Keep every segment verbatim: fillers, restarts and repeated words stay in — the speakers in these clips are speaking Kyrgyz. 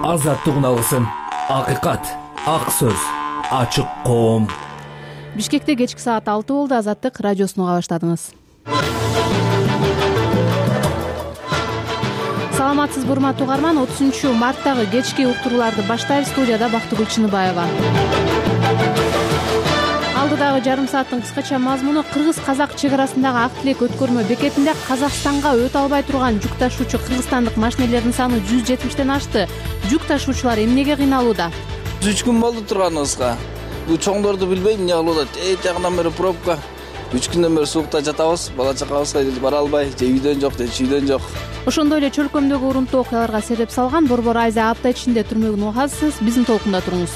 азаттык алсын. Акыйкат, ак сөз, ачык коом. Бишкекте кечки саат алты болду. Азаттык радиосуну уга баштадыңыз. Саламатсызбы урматтуу угарман, отузунчу марттагы кечки уктурууларды баштайбыз. Студияда Бактыгүл Чыныбаева. Алдыдагы жарым сааттын кыскача мазмуну: кыргыз-казак чек арасындагы ак тилек өткөрмө бекетинде Казакстанга өтө албай турган жүк ташуучу кыргызстандык машинелердин саны жүз жетимиштен ашты. Жүк ташуучулар эмнеге кыйналууда? үч күн болду турганыбызга. Бул чоңдорду билбейм эмне кылып атат. Эт жагынан бери пробка. үч күндөн бери суукта жатабыз. Бала чакабызга бара албай, же үйдөн жок, же үйдөн жок. Ошондой эле чөлкөмдөгү урунтуу окуяларга себеп салган Борбор Айза апта ичинде түрмөгүн угасыз. Биздин толкунда туруңуз.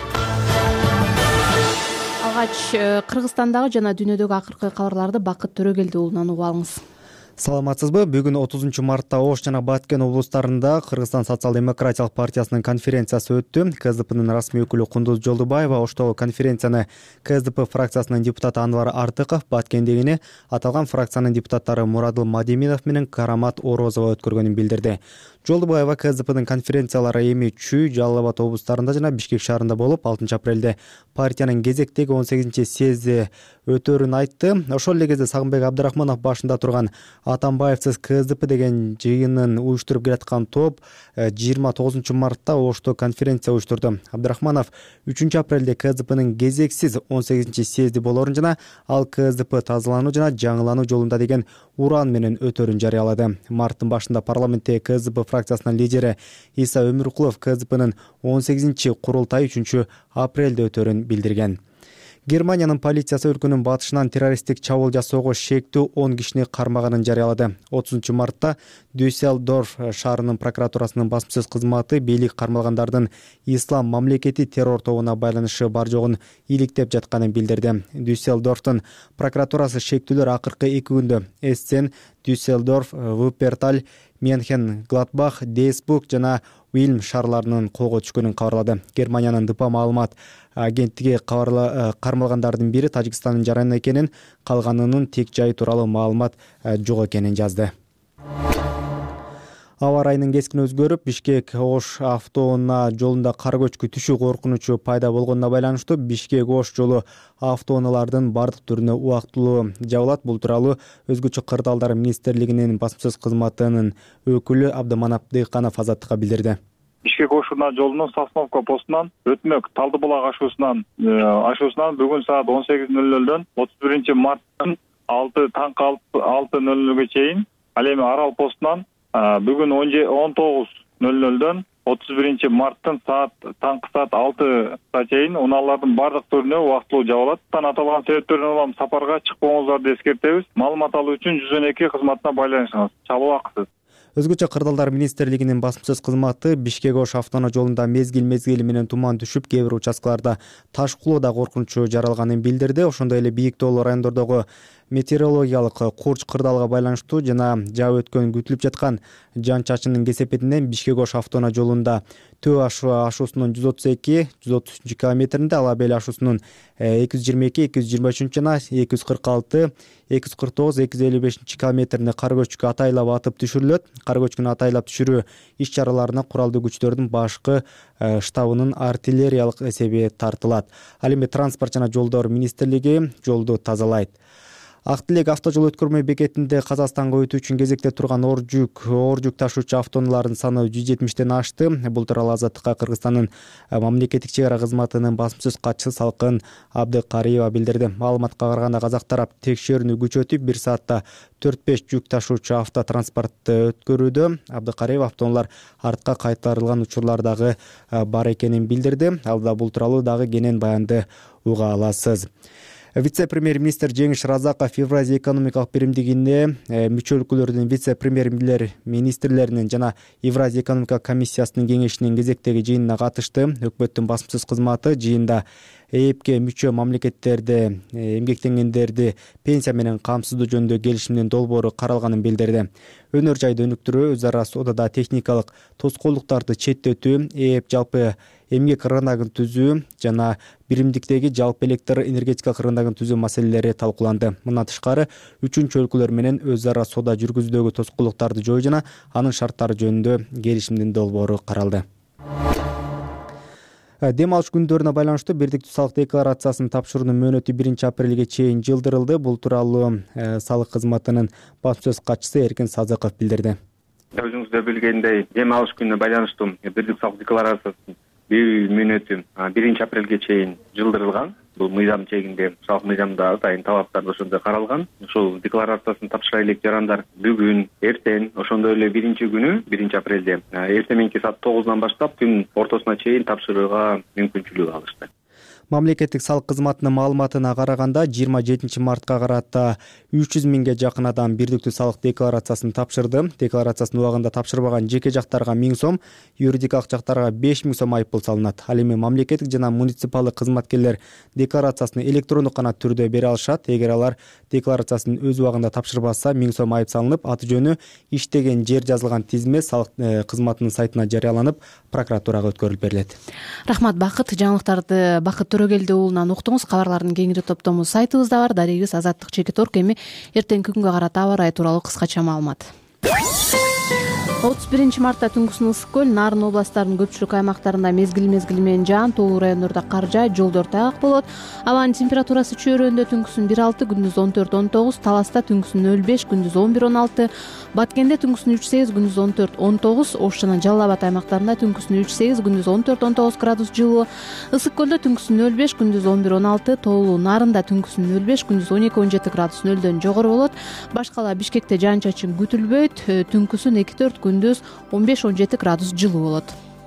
Алгач Кыргызстандагы жана дүйнөдөгү акыркы кабарларды Бакыт Төрөгелди уулунан угуп алыңыз. Саламатсызбы? Бүгүн отузунчу мартта Ош жана Баткен облустарында Кыргызстан социал-демократиялык партиясынын конференциясы өттү. КСДПнын расмий өкүлү Кундуз Жолдубаева Оштогу конференцияны КСДП фракциясынын депутаты Анвар Артыков, Баткендегини аталган фракциянын депутаттары Мурадыл Мадиминов менен Карамат Орозова өткөргөнүн билдирди. Жолдубаева КСДПнын конференциялары эми Чүй, Жалал Абад облустарында жана Бишкек шаарында болуп, алтынчы апрелде партиянын кезектеги он сегизинчи съезди өтөрүн айтты. Ошол эле кезде Сагынбек Абдрахманов башында турган Атамбаевсиз КСДП деген жыйынын уюштуруп келаткан топ жыйырма тогузунчу мартта Ошто конференция уюштурду. Абдрахманов үчүнчү апрелде КСДПнын кезексиз он сегизинчи съезди болорун жана ал КСДП тазалануу жана жаңылануу жолунда деген уран менен өтөрүн жарыялады. Марттын башында парламентте КСДП фракциясынын лидери Иса Өмүркулов КСДПнын он сегизинчи курултайы үчүнчү апрелде өтөрүн билдирген. Германиянын полициясы өлкөнүн батышынан террористтик чабуул жасоого шектүү он кишини кармаганын жарыялады. отузунчу мартта Дюссельдорф шаарынын прокуратурасынын басмасөз кызматы бийлик кармалгандардын ислам мамлекети террор тобуна байланышы бар жогун иликтеп жатканын билдирди. Дюссельдорфтун прокуратурасы шектүүлөр акыркы эки күндө Эссен, Дюссельдорф, Вупперталь, Менхен, Гладбах, Дейсбург жана Уильм шаарларынын колго түшкөнүн кабарлады. Германиянын ДПА маалымат агенттиги кармалгандардын бири Тажикстандын жараны экенин, калганынын тек жайы тууралуу маалымат жок экенин жазды. Аба ырайынын кескин өзгөрүп, Бишкек-Ош автоунаа жолунда кар көчкү түшүү коркунучу пайда болгонуна байланыштуу Бишкек-Ош жолу автоунаалардын бардык түрүнө убактылуу жабылат. Бул тууралуу Өзгөчө кырдаалдар министрлигинин басмасөз кызматынын өкүлү Абдыманап Дыйканов Азаттыкка билдирди. Бишкек-Ош жолунун Сосновка постунан Өтмөк Талдыбулак ашуусунан ашуусунан бүгүн саат он сегиз нөл нөлдөн отуз биринчи марттын алты таңкы алты нөл нөлгө чейин, ал эми Арал постунан бүгүн он тогуз нөл нөлдөн отуз биринчи марттын саат таңкы саат алтыга чейин унаалардын бардык түрүнө убактылуу жабылат. Аталган себептерден улам сапарга чыкпооңуздарды эскертебиз. Маалымат алуу үчүн жүз он эки кызматына байланышыңыз. Чабуу акысыз. Өзгөчө кырдаалдар министрлигинин басмасөз кызматы Бишкек-Ош автоунаа жолунда мезгил-мезгили менен туман түшүп, кээ бир участкаларда таш кулоодо коркунучу жаралганын билдирди. Ошондой эле бийик тоолуу райондордогу метеорологиялык курч кырдаалга байланыштуу жана жаап өткөн күтүлүп жаткан жан чачынын кесепетинен Бишкек-Ош автоунаа жолунда Төө ашуусунун жүз отуз эки жүз отуз үчүнчү километринде, Ала Бел ашуусунун эки жүз жыйырма эки эки жүз жыйырма үчүнчү жана эки жүз кырк алты эки жүз кырк тогуз эки жүз элүү бешинчи километринде кар көчкү атайлап атып түшүрүлөт. Кар көчкүнү атайлап түшүрүү иш чараларына куралдуу күчтөрдүн башкы штабынын артиллериялык эсеби тартылат. Ал эми Транспорт жана жолдор министрлиги жолду тазалайт. Ак тилек автожол өткөрмө бекетинде Казакстанга өтүү үчүн кезекте турган оор жүк, оор жүк ташуучу автоунаалардын саны жүз жетимиштен ашты. Бул тууралуу Азаттыкка Кыргызстандын мамлекеттик чек ара кызматынын басмасөз катчысы Салкын Абдыкариева билдирди. Маалыматка караганда казак тарап текшерүүнү күчөтүп, бир саатта төрт беш жүк ташуучу автотранспортты өткөрүүдө. Абдыкариева автоунаалар артка кайтарылган учурлар дагы бар экенин билдирди. Алда бул тууралуу дагы кенен баянды уга аласыз. Вице-премьер-министр Жеңиш Разаков Евразия экономикалык биримдигине мүчө өлкөлөрдүн вице-премьер министрлеринин жана Евразия экономикалык комиссиясынын кеңешинин кезектеги жыйынына катышты. Өкмөттүн басмасөз кызматы жыйында ЭЭПке мүчө мамлекеттерде эмгектенгендерди пенсия менен камсыздоо жөнүндө келишимдин долбоору каралганын билдирди. Өнөр жайды өнүктүрүү, өз ара соодада техникалык тоскоолдуктарды четтетүү, ЭЭП жалпы эмгек рыногун түзүү жана биримдиктеги жалпы электр энергетикалык рыногун түзүү маселелери талкууланды. Мындан тышкары үчүнчү өлкөлөр менен өз ара соода жүргүзүүдөгү тоскоолдуктарды жою жана анын шарттары жөнүндө келишимдин долбоору каралды. Дем алыш күндөрүнө байланыштуу бирдиктүү салык декларациясын тапшыруунун мөөнөтү биринчи апрелге чейин жылдырылды. Бул тууралуу салык кызматынын басма сөз катчысы Эркин Садыков билдирди. Өзүңүз да билгендей, дем алыш күнүнө байланыштуу бирдиктүү салык декларациясынын берүү мөөнөтү биринчи апрелге чейин жылдырылган. Бул мыйзам чегинде, салык мыйзамда атайын талаптар ошондой каралган. Ошол декларациясын тапшыра элек жарандар бүгүн, эртең, ошондой эле биринчи күнү, биринчи апрелде эртең мененки саат тогуздан баштап күн ортосуна чейин тапшырууга мүмкүнчүлүк алышты. Мамлекеттик салык кызматынын маалыматына караганда жыйырма жетинчи мартка карата үч жүз миңге жакын адам бирдиктүү салык декларациясын тапшырды. Декларациясын убагында тапшырбаган жеке жактарга миң сом, юридикалык жактарга беш миң сом айыппул салынат. Ал эми мамлекеттик жана муниципалдык кызматкерлер декларациясын электрондук гана түрдө бере алышат. Эгер алар декларациясын өз убагында тапшырбаса, миң сом айып салынып, аты жөнү, иштеген жер жазылган тизме салык кызматынын сайтына жарыяланып, прокуратурага өткөрүлүп берилет. Рахмат Бакыт. Жаңылыктарды Бакыт Төрөгелди уулунан уктуңуз. Кабарлардын кеңири топтому сайтыбызда бар. Дарегибиз Азаттык Чекит Орг. Эми эртеңки күнгө карата аба ырайы тууралуу кыскача маалымат. отуз биринчи мартта түнкүсүн ысык көл, Нарын областарынын көпчүлүк аймактарында мезгил мезгили менен жаан, тоолуу райондордо кар жаайт, жолдор тайгак болот. Абанын температурасы чөйрөндө түнкүсүн бир алты, күндүз он төрт он тогуз, Таласта түнкүсүн нөл беш, күндүз он бир он алты, Баткенде түнкүсүн үч сегиз, күндүз он төрт он тогуз, Ош жана Жалал Абад аймактарында түнкүсүн үч сегиз, күндүз он төрт он тогуз градус жылуу. Ысык көлдө түнкүсүн нөл беш, күндүз он бир он алты, тоолуу Нарында түнкүсүн нөл беш, күндүз он эки он жети градус нөлдөн жогору болот. Башкала Бишкекте жаан чачын күтүлбөйт, түнкүсүн эки төрт, күндүз он беш он жети градус жылуу болот.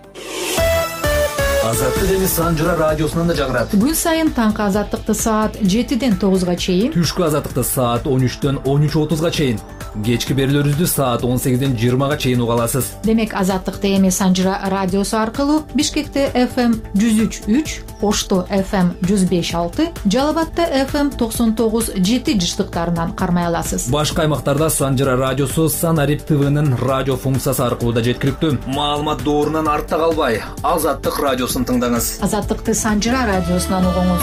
Азаттык эми Санжыра радиосунан да жагырат. Күн сайын таңкы азаттыкты саат жетиден тогузга чейин, Түшкү азаттыкты саат он үчтөн он үч отузга чейин, кечки берүүлөрүбүздү саат он сегизден жыйырмага чейин уга аласыз. Демек азаттыкты эми Санжыра радиосу аркылуу Бишкекте эф эм жүз үч үч, Ошто эф эм жүз беш алты, Жалал Абадта эф эм токсон тогуз жети жыштыктарынан кармай аласыз. Башка аймактарда Санжыра радиосу Санарип ТВнын радио функциясы аркылуу да жеткиликтүү. Маалымат доорунан артта калбай, Азаттык радиосун тыңдаңыз. Азаттыкты Санжыра радиосунан угуңуз.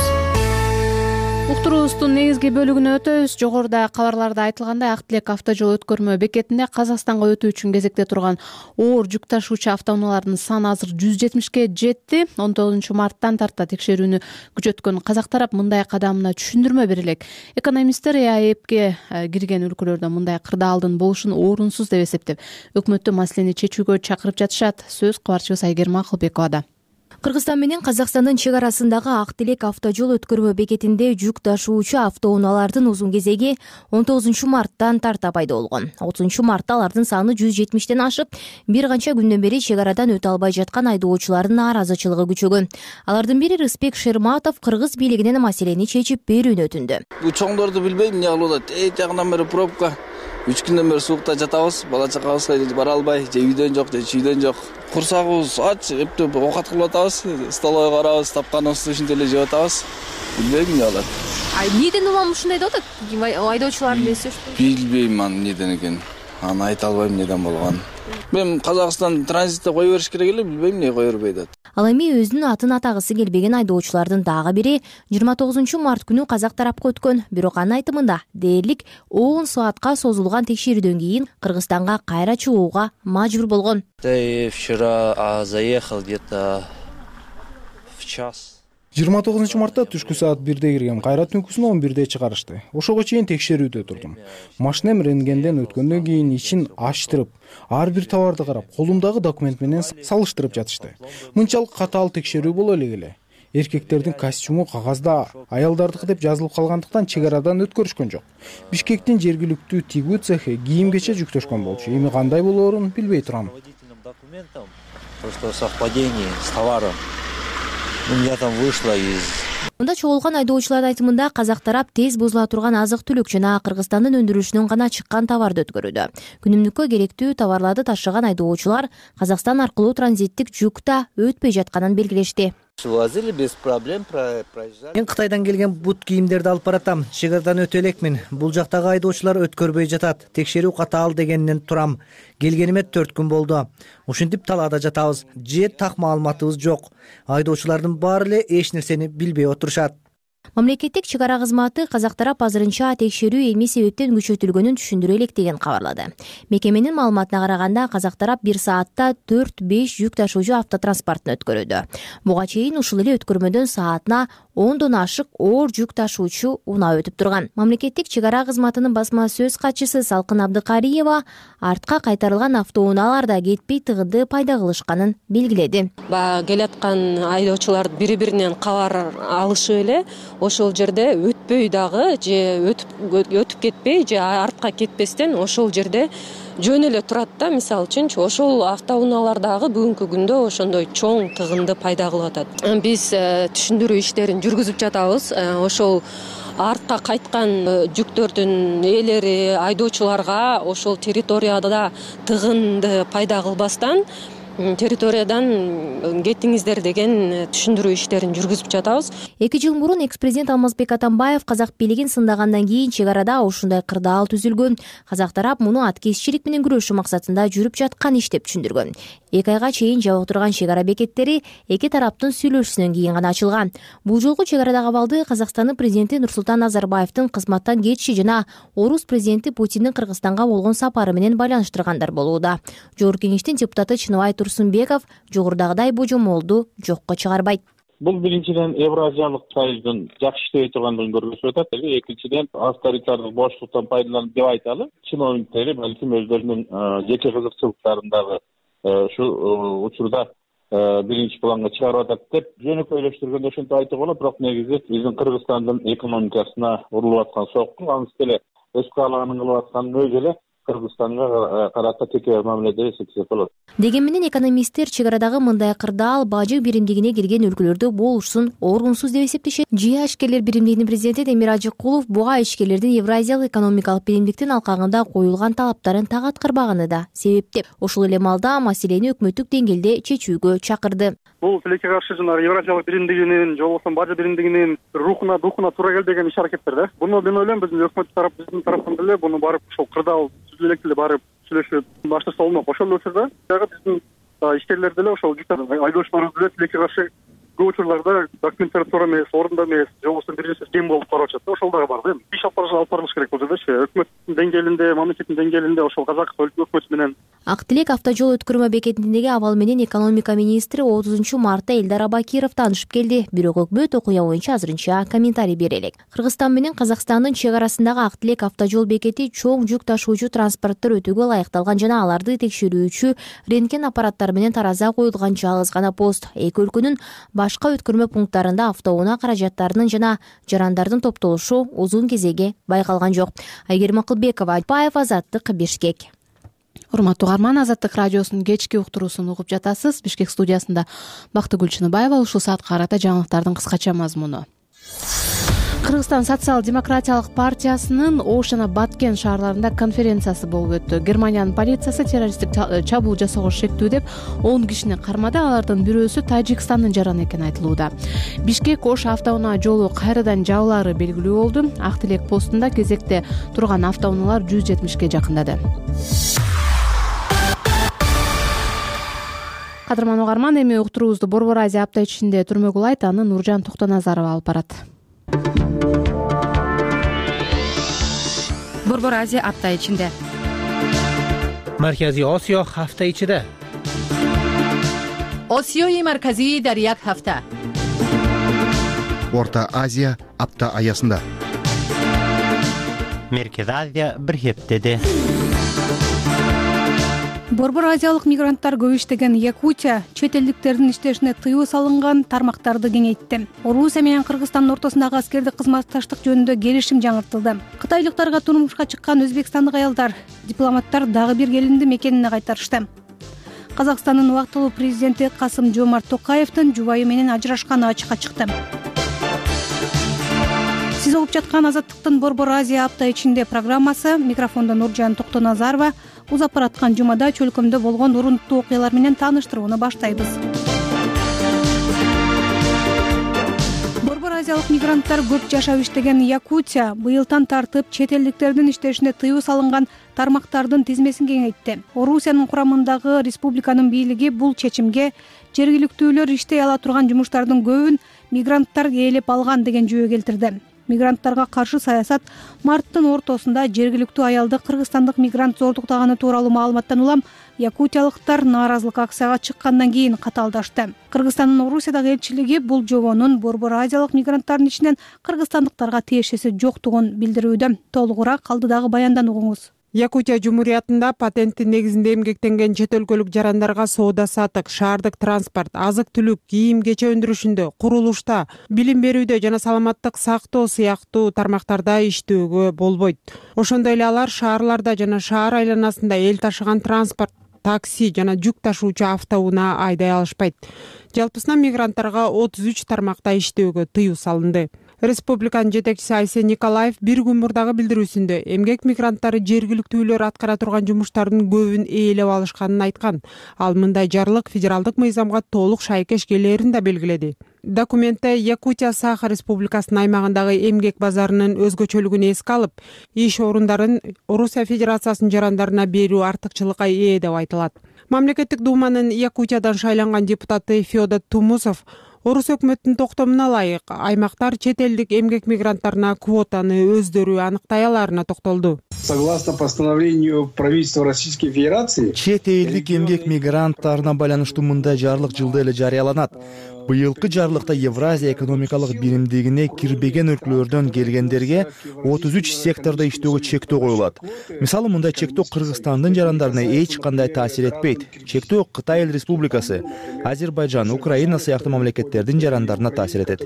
Уктуруубуздун негизги бөлүгүнө өтөбүз. Жогоруда кабарларда айтылгандай, Ак Тилек автожол өткөрмө бекетинде Казакстанга өтүү үчүн кезекте турган оор жүк ташуучу автоунаалардын саны азыр жүз жетимишке жетти. он тогузунчу марттан тарта текшерүүнү күчөткөн казак тарап мындай кадамына түшүндүрмө бере элек. Экономисттер е а э пке кирген өлкөлөрдө мындай кырдаалдын болушун орунсуз деп эсептеп, өкмөттү маселени чечүүгө чакырып жатышат. Сөз кабарчыбыз Айгерим Акылбековада. Кыргызстан менен Казакстандын чек арасындагы Ак Тилек автожол өткөрмө бекетинде жүк ташуучу автоунаалардын узун кезеги он тогузунчу марттан тарта пайда болгон. отузунчу мартта алардын саны жүз жетимиштен ашып, бир канча күндөн бери чек арадан өтө албай жаткан айдоочулардын нааразычылыгы күчөгөн. Алардын бири Рыспек Шерматов кыргыз бийлигинен маселени чечип берүүнү өтүндү. Бул чоңдорду билбейм, эмне кылып атат. Эй жагынан бери пробка. үч күндөн бери суукта жатабыз, бала чакабызга бара албай, же үйдөн жок, же үйдөн жок. Курсагыбыз ач, эптеп оокат кылып атабыз, столовойго барабыз, тапканыбызды ушинтип эле жеп атабыз. Билбейм эмне болот. А эмнеден улам ушундай деп атат? Айдоочулар билесиз? Билбейм аны эмнеден экенин. Аны айта албайм эмнеден болгонун. Мен Казакстан транзитте кое бериш керек эле, билбейм эмне кое бербей атат. Ал эми өзүнүн атын атагысы келбеген айдоочулардын дагы бири жыйырма тогузунчу март күнү казак тарапка өткөн. Бирок анын айтымында дээрлик он саатка созулган текшерүүдөн кийин Кыргызстанга кайра чыгууга мажбур болгон. Вчера заехал где-то в час. жыйырма тогузунчу мартта түшкү саат бирде киргем, кайра түнкүсүн он бирде чыгарышты. Ошого чейин текшерүүдө турдум. Машинем рентгенден өткөндөн кийин ичин ачтырып, ар бир товарды карап, колумдагы документ менен салыштырып жатышты. Мынчалык катаал текшерүү боло элек эле. Эркектердин костюму кагазда, аялдардыкы деп жазылып калгандыктан чек арадан өткөрүшкөн жок. Бишкектин жергиликтүү тигүү цехи кийим-кече жүктөшкөн болчу. Эми кандай болоорун билбей турам. Просто совпадение с товаром. У меня там вышло из... Мында чогулган айдоочулардын айтымында казак тарап тез бузула турган азык-түлүк жана Кыргызстандын өндүрүшүнөн гана чыккан товарды өткөрүүдө. Күнүмдүккө керектүү товарларды ташыган айдоочулар Казакстан аркылуу транзиттик жүк да өтпөй жатканын белгилешти. Мен Кытайдан келген бут кийимдерди алып баратам. Чек арадан өтө элекмин. Бул жактагы айдоочулар өткөрбөй жатат. Текшерүү катаал дегенинен турам. Келгениме төрт күн болду. Ушинтип талаада жатабыз. Же так маалыматыбыз жок. Айдоочулардын баары эле эч нерсени билбей отурушат. Мамлекеттик чек ара кызматы казак тарап азырынча текшерүү эмне себептен күчөтүлгөнүн түшүндүрө элек деген кабарлады. Мекеменин маалыматына караганда казак тарап бир саатта төрт беш жүк ташуучу автотранспортун өткөрүүдө. Буга чейин ушул эле өткөрмөдөн саатына ондон ашык оор жүк ташуучу унаа өтүп турган. Мамлекеттик чек ара кызматынын басма сөз катчысы Салкын Абдыкариева артка кайтарылган автоунаалар да кетпей тыгынды пайда кылышканын белгиледи. Баягы келаткан айдоочулар бири-биринен кабар алышып эле ошол жерде өтпөй дагы же өтүп өтүп кетпей же артка кетпестен ошол жерде жөн эле турат да. Мисалы үчүнчү ошол автоунаалар дагы бүгүнкү күндө ошондой чоң тыгынды пайда кылып атат. Биз түшүндүрүү иштерин жүргүзүп жатабыз. Ошол артка кайткан жүктөрдүн ээлери айдоочуларга ошол территорияда тыгынды пайда кылбастан территориядан кетиңиздер деген түшүндүрүү иштерин жүргүзүп жатабыз. Эки жыл мурун экс-президент Алмазбек Атамбаев казак бийлигин сындагандан кийин чек арада ушундай кырдаал түзүлгөн. Казак тарап муну аткезчилик менен күрөшүү максатында жүрүп жаткан иш деп түшүндүргөн. Эки айга чейин жабык турган чек ара бекеттери эки тараптын сүйлөшүүсүнөн кийин гана ачылган. Бул жолку чек арадагы абалды Казакстандын президенти Нурсултан Назарбаевдин кызматтан кетиши жана Орус президенти Путиндин Кыргызстанга болгон сапары менен байланыштыргандар болууда. Жогорку кеңештин депутаты Чыныбай Турсунбеков жогорудагыдай божомолду жокко чыгарбайт. Бул биринчиден Евразиялык союздун жакшы иштебей тургандыгын көрсөтүп атат. Экинчиден авторитардык боштуктан пайдаланып деп айталы. Чиновниктери балким өздөрүнүн жеке кызыкчылыктарындагы ушу учурда биринчи планга чыгарып атат деп жөнөкөйлөштүргөндө ошентип айтууга болот. Бирок негизи биздин Кыргызстандын экономикасына урулуп аткан сокку анысы деле өз каалаганын кылып атканын өзү эле Кыргызстанга карата текебер мамиледе эсептесек болот. Деген менен экономисттер чек арадагы мындай кырдаал бажы биримдигине кирген өлкөлөрдө болушун оргунсуз деп эсептешет. Жи ишкерлер биримдигинин президенти Демир Ажыкулов буга ишкерлердин Евразиялык экономикалык биримдиктин алкагында коюлган талаптарын так аткарбаганы да себептеп, ошол эле маалда маселени өкмөттүк деңгээлде чечүүгө чакырды. Бул тилекке каршы жанагы Евразиялык биримдигинин же болбосо бажы биримдигинин рухуна духуна туура келбеген иш аракеттер да. Буну мен ойлойм биздин өкмөт тарап биздин тараптан деле буну барып ошол кырдаал элек деле барып сүйлөшүп баштырса болмок. Ошол учурда дагы биздин ишкерлер деле ошол айдоочулар деле тилекке каршы көп учурларда документтер туура эмес, орунда эмес, же болбосо бир нерсе кем болуп карап атат да. Ошол дагы бар да. Эми иш алып барылыш керек бул жердечи. Өкмөттүн деңгээлинде, мамлекеттин деңгээлинде ошол казак өкмөтү менен. Ак Тилек автожол өткөрмө бекетиндеги абал менен экономика министри отузунчу мартта Элдар Абакиров таанышып келди. Бирок өкмөт окуя боюнча азырынча комментарий бере элек. Кыргызстан менен Казакстандын чек арасындагы Ак Тилек автожол бекети чоң жүк ташуучу транспорттор өтүүгө ылайыкталган жана аларды текшерүүчү рентген аппараттары менен тараза коюлган жалгыз гана пост. Эки өлкөнүн башка өткөрмө пункттарында автоунаа каражаттарынын жана жарандардын топтолушу узун кезеге байкалган жок. Айгерим Акылбекова, Паев, Азаттык, Бишкек. Урматтуу угарман, Азаттык радиосунун кечки уктуруусун угуп жатасыз. Бишкек студиясында Бактыгүл Чыныбаева. Ушул саатка карата жаңылыктардын кыскача мазмуну. Кыргызстан социал-демократиялык партиясынын Ош жана Баткен шаарларында конференциясы болуп өттү. Германиянын полициясы террористтик чабуул жасоого шектүү деп он кишини кармады. Алардын бирөөсү Тажикстандын жараны экени айтылууда. Бишкек Ош автоунаа жолу кайрадан жабылаары белгилүү болду. Ак Тилек постунда кезекте турган автоунаалар жүз жетимишке жакындады. Кадырман угарман, эми уктуруубузду Борбор Азия апта ичинде түрмө кулайт, аны Нуржан Токтоназарова алып барат. Борбор Азия апта ичинде. Маркази Осиё ҳафта ичида. Осиёи марказӣ дар як ҳафта. Орта Азия апта аясында. Меркез Азия бир хептеде. Борбор азиялык мигранттар көп иштеген Якутия чет элдиктердин иштешине тыюу салынган тармактарды кеңейтти. Орусия менен Кыргызстандын ортосундагы аскердик кызматташтык жөнүндө келишим жаңыртылды. Кытайлыктарга турмушка чыккан өзбекстандык аялдар, дипломаттар дагы бир келинди мекенине кайтарышты. Казакстандын убактылуу президенти Касым Жомарт Токаевдин жубайы менен ажырашканы ачыкка чыкты. Сиз угуп жаткан Азаттыктын Борбор Азия апта ичинде программасы. Микрофондо Нуржан Токтоназарова. Узап бараткан жумада чөлкөмдө болгон урунттуу окуялар менен тааныштырууну баштайбыз. Борбор азиялык мигранттар көп жашап иштеген Якутия быйылдан тартып чет элдиктердин иштешине тыюу салынган тармактардын тизмесин кеңейтти. Орусиянын курамындагы республиканын бийлиги бул чечимге жергиликтүүлөр иштей ала турган жумуштардын көбүн мигранттар ээлеп алган деген жүйө келтирди. Мигранттарга каршы саясат марттын ортосунда жергиликтүү аялды кыргызстандык мигрант зордуктаганы тууралуу маалыматтан улам якутиялыктар нааразылык акцияга чыккандан кийин катаалдашты. Кыргызстандын Орусиядагы элчилиги бул жобонун Борбор Азиялык мигранттардын ичинен кыргызстандыктарга тиешеси жоктугун билдирүүдө. Толугураак калдыдагы баяндан угуңуз. Якутия Жумуриятында патенттин негизинде эмгектенген чет өлкөлүк жарандарга соода саттык, шаардык транспорт, азык-түлүк, кийим кече өндүрүшүндө, курулушта, билим берүүдө жана саламаттык сактоо сыяктуу тармактарда иштөөгө болбойт. Ошондой эле алар шаарларда жана шаар айланасында эл ташыган транспорт, такси жана жүк ташуучу автоунаа айдай алышпайт. Жалпысынан мигранттарга отуз үч тармакта иштөөгө тыюу салынды. Республиканын жетекчиси Айсен Николаев бир күн мурдагы билдирүүсүндө эмгек мигранттары жергиликтүүлөр аткара турган жумуштардын көбүн ээлеп алышканын айткан. Ал мындай жарлык федералдык мыйзамга толук шайкеш келээрин да белгиледи. Документте Якутия Саха Республикасынын аймагындагы эмгек базарынын өзгөчөлүгүн эске алып, иш орундарын Орусия Федерациясынын жарандарына берүү артыкчылыкка ээ деп айтылат. Мамлекеттик думанын Якутиядан шайланган депутаты Федор Тумусов Орус өкмөттүн токтомуна ылайык аймактар чет элдик эмгек мигранттарына квотаны өздөрү аныктай аларына токтолду. Согласно постановлению правительства Российской Федерации, чет элдик эмгек мигранттарына байланыштуу мындай жарлык жылда эле жарыяланат. Быйылкы жарлыкта Евразия экономикалык биримдигине кирбеген өлкөлөрдөн келгендерге отуз үч сектордо иштөөгө чектөө коюлат. Мисалы, мындай чектөө Кыргызстандын жарандарына эч кандай таасир этпейт. Чектөө Кытай Эл Республикасы, Азербайжан, Украина сыяктуу мамлекеттердин жарандарына таасир этет.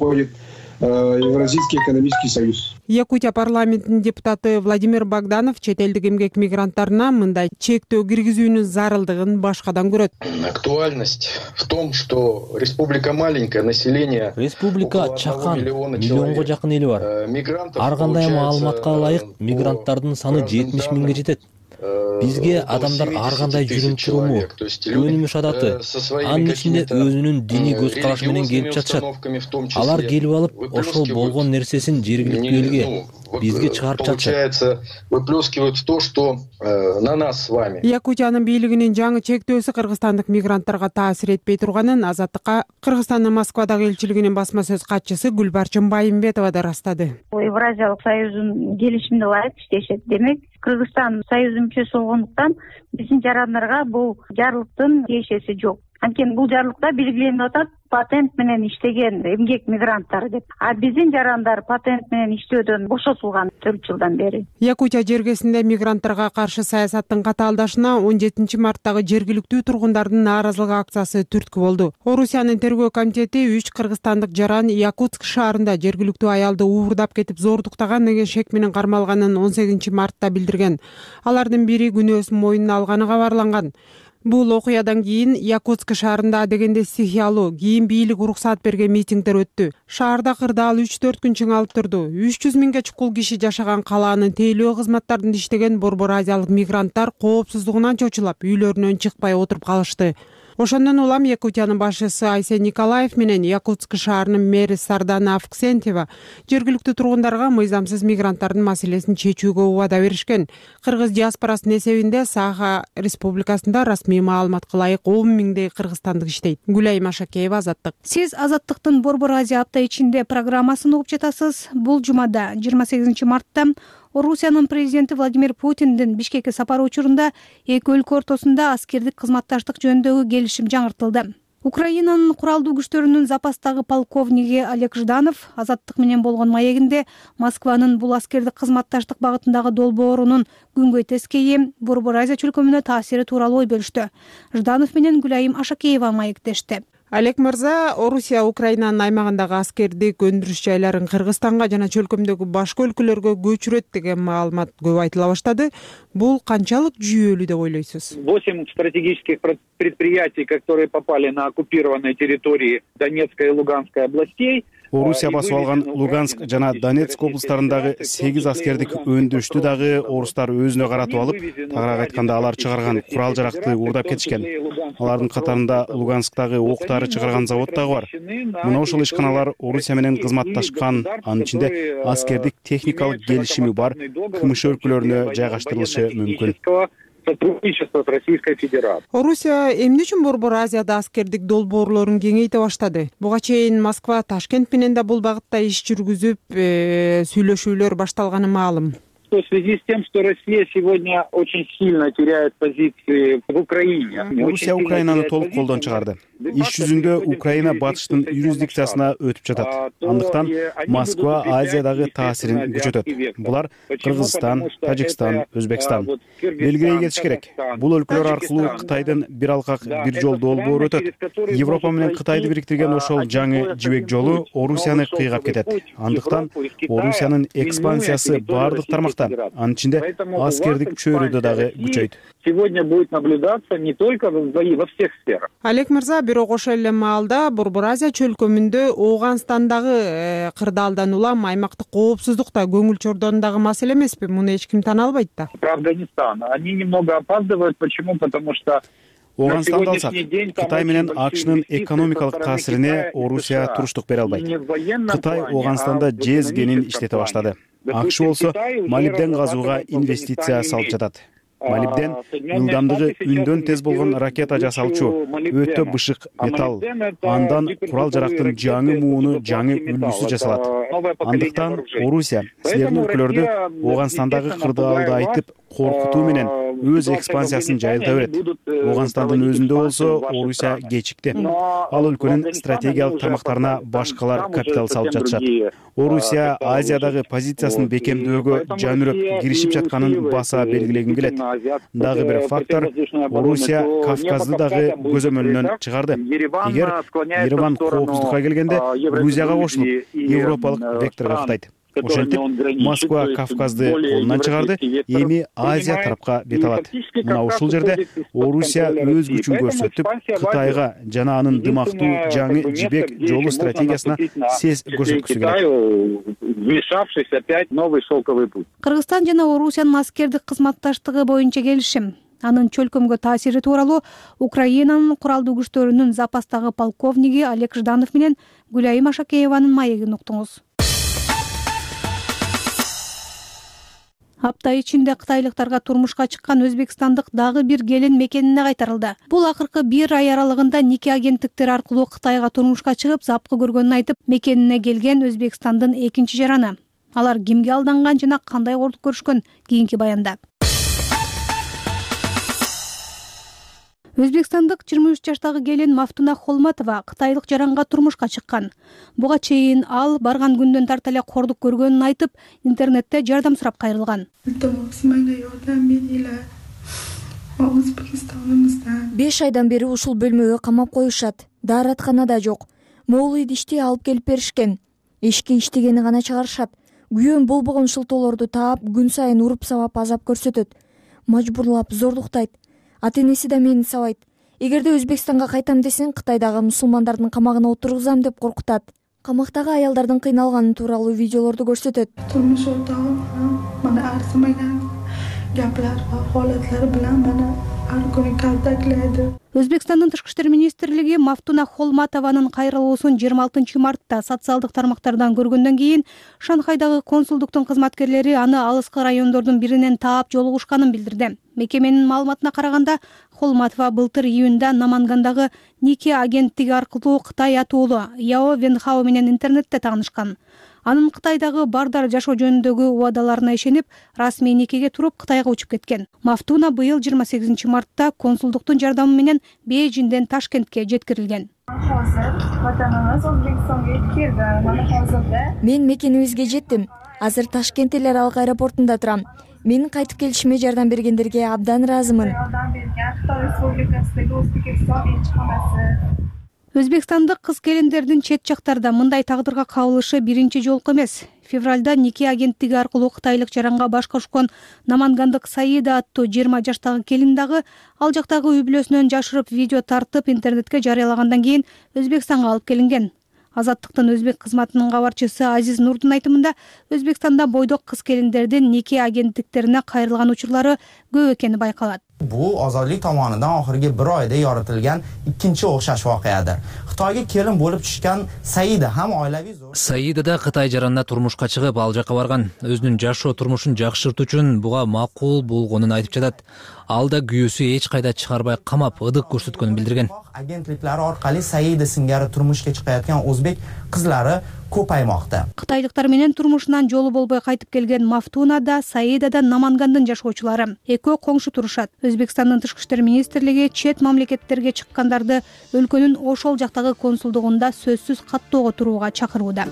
Евразийский экономический союз. Якутия парламентинин депутаты Владимир Богданов чет элдик эмгек мигранттарына мындай чектөө киргизүүнүн зарылдыгын башкадан көрөт. Актуальность в том, что республика маленькая, население республика чакан, миллионго жакын эли бар. Ар кандай маалыматка ылайык мигранттардын саны жетимиш миңге жетет. Бизге адамдар ар кандай жүрүм туруму, өнүмүш адаты, анын ичинде өзүнүн диний көз карашы менен келип жатышат. Алар келип алып, ошол болгон нерсесин жергиликтүү элге, бизге чыгарып жатышат. Выплескивают то, что на нас с вами. Якутиянын бийлигинин жаңы чектөөсү кыргызстандык мигранттарга таасир этпей турганын Азаттыкка Кыргызстандын Москвадагы элчилигинин басма сөз катчысы Гүлбарчын Байымбетова да ырастады. Евразиялык союздун келишимине ылайык иштешет. Демек, Кыргызстан союздун мүчөсү болгондуктан биздин жарандарга бул жарлыктын тиешеси жок. Анткени бул жарлыкта белгиленип атат патент менен иштеген эмгек мигранттар деп. А биздин жарандар патент менен иштөөдөн бошотулган төрт жылдан бери. Якутия жергесинде мигранттарга каршы саясаттын катаалдашына он жетинчи марттагы жергиликтүү тургундардын нааразылык акциясы түрткү болду. Орусиянын тергөө комитети үч кыргызстандык жаран Якутск шаарында жергиликтүү аялды уурдап кетип зордуктаган деген шек менен кармалганын он сегизинчи мартта билдирген. Алардын бири күнөөсүн мойнуна алганы кабарланган. Бул окуядан кийин Якутск шаарында дегенде стихиялуу кийин бийлик уруксаат берген митингдер өттү. Шаарда кырдаал үч төрт күн чыңалып турду. үч жүз миңге чукул киши жашаган калаанын тейлөө кызматтарында иштеген Борбор Азиялык мигранттар коопсуздугунан чочулап, үйлөрүнөн чыкпай отуруп калышты. Ошондон улам Якутиянын башчысы Айсен Николаев менен Якутск шаарынын мэри Сардана Авксентьева жергиликтүү тургундарга мыйзамсыз мигранттардын маселесин чечүүгө убада беришкен. Кыргыз диаспорасынын эсебинде Саха Республикасында расмий маалыматка ылайык он миңдей кыргызстандык иштейт. Гүлайым Ашакеева, Азаттык. Сиз Азаттыктын Борбор Азия апта ичинде программасын угуп жатасыз. Бул жумада жыйырма сегизинчи мартта Орусиянын президенти Владимир Путиндин Бишкекке сапары учурунда эки өлкө ортосунда аскердик кызматташтык жөнүндөгү келишим жаңыртылды. Украинанын куралдуу күчтөрүнүн запастагы полковниги Олег Жданов Азаттык менен болгон маегинде Москванын бул аскердик кызматташтык багытындагы долбоорунун күнгөй тескейи Борбор Азия чөлкөмүнө таасири тууралуу ой бөлүштү. Жданов менен Гүлайым Ашакеева маектешти. Олег мырза, Орусия Украинанын аймагындагы аскердик өндүрүш жайларын Кыргызстанга жана чөлкөмдөгү башка өлкөлөргө көчүрөт деген маалымат көп айтыла баштады. Бул канчалык жүйөлүү деп ойлойсуз? Восемь стратегических предприятий, которые попали на оккупированные территории Донецкой и Луганской областей, Орусия басып алган Луганск жана Донецк облустарындагы сегиз аскердик өндүрүштү дагы орустар өзүнө каратып алып, тагыраак айтканда алар чыгарган курал жаракты уурдап кетишкен. Алардын катарында Лугансктагы ок дары чыгарган завод дагы бар. Мына ошол ишканалар Орусия менен кызматташкан, анын ичинде аскердик техникалык келишими бар КМШ өлкөлөрүнө жайгаштырылышы мүмкүн. Сотрудничество с Российской Федерацией. Орусия эмне үчүн Борбор Азияда аскердик долбоорлорун кеңейте баштады? Буга чейин Москва, Ташкент менен да бул багытта иш жүргүзүп, сүйлөшүүлөр башталганы маалым. В связи с тем, что Россия сегодня очень сильно теряет позиции в Украине. Орусия Украинаны толук колдон чыгарды. Иш жүзүндө Украина батыштын юрисдикциясына өтүп жатат. Андыктан Москва Азиядагы таасирин күчөтөт. Булар Кыргызстан, Тажикстан, Өзбекстан. Белгилей кетиш керек. Бул өлкөлөр аркылуу Кытайдын бир алкак бир жол долбоору өтөт. Европа менен Кытайды бириктирген ошол жаңы жибек жолу Орусияны кыйгап кетет. Андыктан Орусиянын экспансиясы бардык тармакта, анын ичинде аскердик чөйрөдө дагы күчөйт. Сегодня будет наблюдаться не только во всех сферах. Олег Мырза, бирок ошол эле маалда Борбор Азия чөлкөмүндө Ооганстандагы кырдаалдан улам аймактык коопсуздук да көңүл чордондагы маселе эмеспи? Муну эч ким тана албайт да. Про Афганистан. Они немного опаздывают. Почему? Потому что Ооганстанды алсак, Кытай менен АКШнын экономикалык таасирине Орусия туруштук бере албайт. Кытай Ооганстанда жез кенин иштете баштады. АКШ болсо молибден казууга инвестиция салып жатат. Молибден ылдамдыгы үндөн тез болгон ракета жасалчу, өтө бышык металл. Андан курал жарактын жаңы мууну, жаңы үлгүсү жасалат. Андыктан Орусия силердин өлкөлөрдү Ооганстандагы кырдаалды айтып коркутуу менен өз экспансиясын жайылта берет. Ооганстандын өзүндө болсо Орусия кечикти. Ал өлкөнүн стратегиялык тармактарына башкалар капитал салып жатышат. Орусия Азиядагы позициясын бекемдөөгө жанүрөп киришип жатканын баса белгилегим келет. Дагы бир фактор, Орусия Кавказды дагы көзөмөлүнөн чыгарды. Эгер Ереван коопсуздукка келгенде Грузияга кошулуп, европалык векторго кытайт. Ошентип, Москва Кавказды колунан чыгарды, эми Азия тарапка бет алат. Мына ушул жерде Орусия өз күчүн көрсөтүп, Кытайга жана анын дымактуу жаңы жибек жолу стратегиясына сес көрсөткүсү келет. Вмешавшись опять новый шелковый путь. Кыргызстан жана Орусиянын аскердик кызматташтыгы боюнча келишим. Анын чөлкөмгө таасири тууралуу Украинанын куралдуу күчтөрүнүн запастагы полковниги Олег Жданов менен Гүлайым Ашакееванын маегин уктуңуз. Апта ичинде кытайлыктарга турмушка чыккан өзбекстандык дагы бир келин мекенине кайтарылды. Бул акыркы бир ай аралыгында нике агенттиктери аркылуу Кытайга турмушка чыгып, запкы көргөнүн айтып, мекенине келген Өзбекстандын экинчи жараны. Алар кимге алданган жана кандай кордук көрүшкөн? Кийинки баянда. Өзбекстандык жыйырма үч жаштагы келин Мафтуна Холматова кытайлык жаранга турмушка чыккан. Буга чейин ал барган күндөн тарта эле кордук көргөнүн айтып, интернетте жардам сурап кайрылган. беш айдан бери ушул бөлмөгө камап коюшат. Даараткана да жок. Моул идишти алып келип беришкен. Эшикке иштегени гана чыгарышат. Күйөөм болбогон шылтоолорду таап, күн сайын уруп сабап азап көрсөтөт. Мажбурлап зордуктайт. Ата-энеси да мени сабайт. Эгерде Өзбекстанга кайтам десең, Кытайдагы мусулмандардын камагына отургузам деп коркутат. Камактагы аялдардын кыйналганы тууралуу видеолорду көрсөтөт. Turmush o'rtog'im mana arzimagan gaplar va holatlari bilan meni har kuni kaltaklaydi. Өзбекстандын тышкы иштер министрлиги Мафтуна Холматованын кайрылуусун жыйырма алтынчы мартта социалдык тармактардан көргөндөн кийин Шанхайдагы консулдуктун кызматкерлери аны алыскы райондордун биринен таап жолугушканын билдирди. Мекеменин маалыматына караганда, Холматова былтыр июнда Намангандагы нике агенттиги аркылуу Кытай атуулу Яо Венхао менен интернетте таанышкан. Анын Кытайдагы Бардар жашоо жөнүндөгү убадаларына ишенип, расмий никеге туруп Кытайга учуп кеткен. Мафтуна быйыл жыйырма сегизинчи мартта консулдуктун жардамы менен Бейжиңден Ташкентке жеткирилген. Мен мекенибизге жеттим. Азыр Ташкент эл аралык аэропортунда турам. Менин кайтып келишиме жардам бергендерге абдан ыраазымын. Өзбекстандык кыз келиндердин чет жактарда мындай тагдырга кабылышы биринчи жолку эмес. Февралда нике агенттиги аркылуу кытайлык жаранга баш кошкон намангандык Саида аттуу жыйырма жаштагы келин дагы ал жактагы үй бүлөсүнөн жашырып видео тартып интернетке жарыялагандан кийин Өзбекстанга алып келинген. Азаттыктын өзбек кызматынын кабарчысы Азиз Нурдун айтымында Өзбекстанда бойдок кыз-келиндердин неке агенттиктерине кайрылган учурлары көп экени байкалат. Bu ozodlik tomonidan oxirgi bir oyda yoritilgan ikkinchi o'xshash voqeadir. Xitoyga kelin bo'lib tushgan Saida ham oilaviy Saida да Кытай жаранына турмушка чыгып, ал жака барган. Өзүнүн жашоо турмушун жакшыртуу үчүн буга макул болгонун айтып жатат. Ал да күйөөсү эч кайда чыгарбай камап, ыдык көрсөткөнүн билдирген. Agentliklari orqali Saida singari turmushga chiqayotgan o'zbek qizlari ko'paymoqda. Кытайлыктар менен турмушунан жолу болбой кайтып келген Мафтуна да, Саида да Намангандын жашоочулары. Экөө коңшу турушат. Өзбекстандын тышкы иштер министрлиги чет мамлекеттерге чыккандарды өлкөнүн ошол жактагы консулдугунда сөзсүз каттоого турууга чакырууда.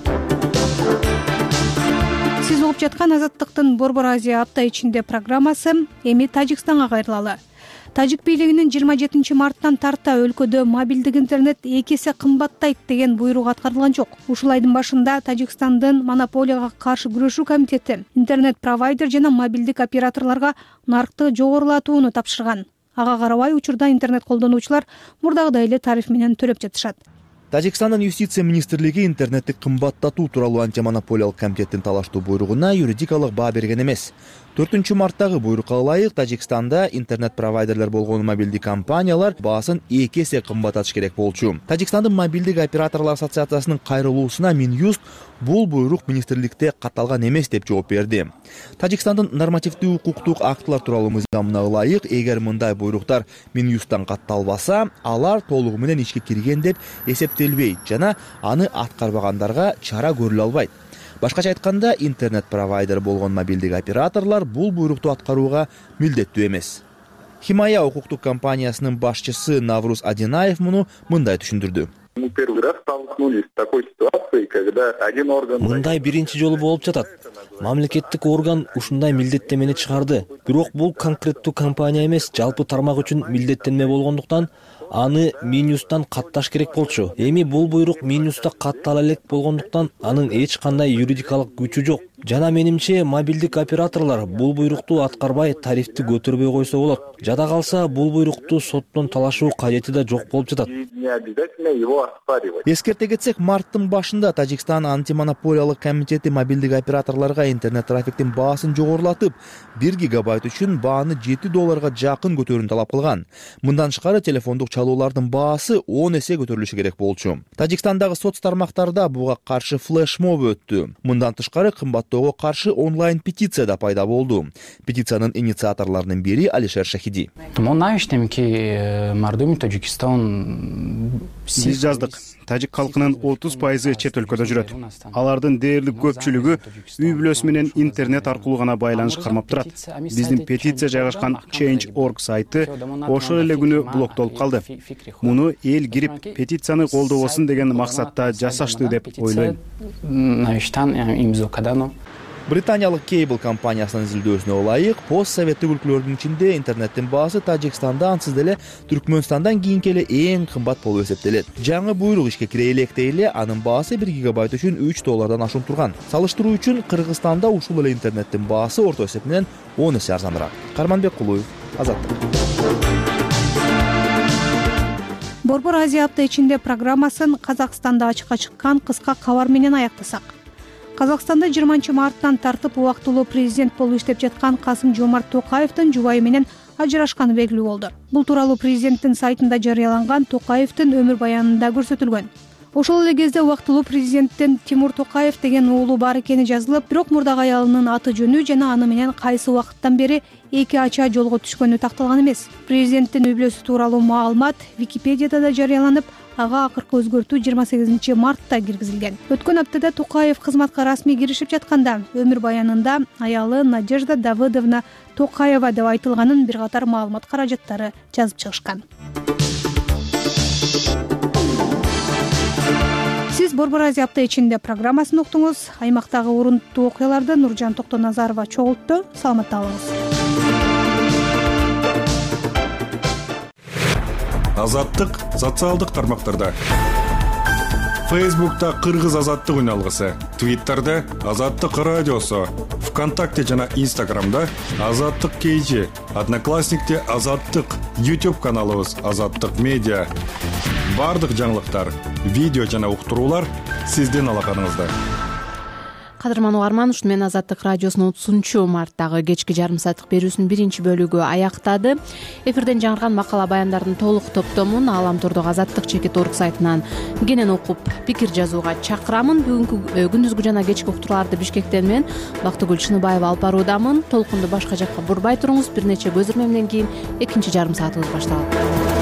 Сиз угуп жаткан Азаттыктын Борбор Азия апта ичинде программасы эми Тажикстанга кайрылалы. Тажик бийлигинин жыйырма жетинчи марттан тарта өлкөдө мобилдик интернет эки эсе кымбаттайт деген буйрук аткарылган жок. Ушул айдын башында Тажикстандын монополияга каршы күрөшүү комитети интернет-провайдер жана мобилдик операторлорго наркты жогорулатууну тапшырган. Ага карабай учурда интернет колдонуучулар мурдагыдай эле тариф менен төлөп жатышат. Тажикстандын юстиция министрлиги интернетти кымбаттатуу тууралуу антимонополиялык комитеттин талаштуу буйругуна юридикалык баа берген эмес. төртүнчү марттагы буйрукка ылайык Тажикстанда интернет-провайдерлер болгон мобилдик компаниялар баасын эки эсе кымбаттатыш керек болчу. Тажикстандын мобилдик операторлор ассоциациясынын кайрылуусуна Минюст бул буйрук министрликте катталган эмес деп жооп берди. Тажикстандын нормативдүү укуктук актылар тууралуу мыйзамына ылайык, эгер мындай буйруктар Минюсттан катталбаса, алар толугу менен ишке кирген деп эсептелбейт жана аны аткарбагандарга чара көрүлө албайт. Башкача айтканда, интернет-провайдер болгон мобилдик операторлор бул буйрукту аткарууга милдеттүү эмес. Химая укуктук компаниясынын башчысы Навруз Адинаев муну мындай түшүндүрдү. Мындай биринчи жолу болуп жатат. Мамлекеттик орган ушундай милдеттемени чыгарды. Бирок бул конкреттүү компания эмес, жалпы тармак үчүн милдеттенме болгондуктан аны Минюсттан катташ керек болчу. Эми бул буйрук Минюстта каттала элек болгондуктан анын эч кандай юридикалык күчү жок. Жана менимче мобилдик операторлор бул буйрукту аткарбай тарифти көтөрбөй койсо болот. Жада калса бул буйрукту соттон талашуу кажети да жок болуп жатат. Эскерте кетсек, марттын башында Тажикстан антимонополиялык комитети мобилдик операторлорго интернет трафиктин баасын жогорулатып, бир гигабайт үчүн бааны жети долларга жакын көтөрүүнү талап кылган. Мындан тышкары телефондук чалуулардын баасы он эсе көтөрүлүшү керек болчу. Тажикстандагы соц тармактарда буга каршы флешмоб өттү. Мындан тышкары кымбаттоого каршы онлайн петиция да пайда болду. Петициянын инициаторлорунун бири Алишер Шахиди. Биз жаздык. Тажик калкынын отуз пайызы чет өлкөдө жүрөт. Алардын дээрлик көпчүлүгү үй бүлөсү менен интернет аркылуу гана байланыш кармап турат. Биздин петиция жайгашкан change точка org сайты ошол эле күнү блоктолуп калды. Муну эл кирип петицияны колдобосун деген максатта жасашты деп ойлойм. Британиялык Cable компаниясынын изилдөөсүнө ылайык, постсоветтик өлкөлөрдүн ичинде интернеттин баасы Тажикстанда ансыз деле Түркмөнстандан кийинки эле эң кымбат болуп эсептелет. Жаңы буйрук ишке кире электе эле анын баасы бир гигабайт үчүн үч доллардан ашуун турган. Салыштыруу үчүн Кыргызстанда ушул эле интернеттин баасы орто эсеп менен он эсе арзаныраак. Карманбек Кулуев, Азаттык. Борбор Азия апта ичинде программасын Казакстанда ачыкка чыккан кыска кабар менен аяктасак. Казакстанда жыйырманчы марттан тартып убактылуу президент болуп иштеп жаткан Касым-Жомарт Токаевдин жубайы менен ажырашканы белгилүү болду. Бул тууралуу президенттин сайтында жарыяланган Токаевдин өмүр баянында көрсөтүлгөн. Ошол эле кезде убактылуу президенттин Тимур Токаев деген уулу бар экени жазылып, бирок мурдагы аялынын аты жөнү жана аны менен кайсы убакыттан бери эки ача жолго түшкөнү такталган эмес. Президенттин үй бүлөсү тууралуу маалымат Википедияда да жарыяланып, ага акыркы өзгөртүү жыйырма сегизинчи мартта киргизилген. Өткөн аптада Токаев кызматка расмий киришип жатканда өмүр баянында аялы Надежда Давыдовна Токаева деп айтылганын бир катар маалымат каражаттары жазып чыгышкан. Сиз Борбор Азия апта ичинде программасын уктуңуз. Аймактагы урунттуу окуяларды Нуржан Токтоназарова чогултту. Саламатта болуңуз. Азаттык социалдык тармактарда. Фейсбукта Кыргыз азаттык үн алгысы, Твиттерде Азаттык радиосу, ВКонтакте жана Инстаграмда Азаттык Кейжи, Одноклассникте Азаттык, YouTube каналыбыз Азаттык Медиа. Бардык жаңылыктар, видео жана уктуруулар сиздин алаканыңызда. Кадырман угарман, ушуну менен Азаттык радиосунун отузунчу марттагы кечки жарым сааттык берүүсүнүн биринчи бөлүгү аяктады. Эфирден жаңырган макала баяндардын толук топтомун Ааламтордогу Азаттык чекит орг сайтынан кенен окуп, пикир жазууга чакырамын. Бүгүнкү күндүзгү жана кечки уктурууларды Бишкектен мен Бактыгүл Чыныбаева алып баруудамын. Толкунду башка жакка бурбай туруңуз. Бир нече көзүрмө менен кийин экинчи жарым саатыбыз башталат.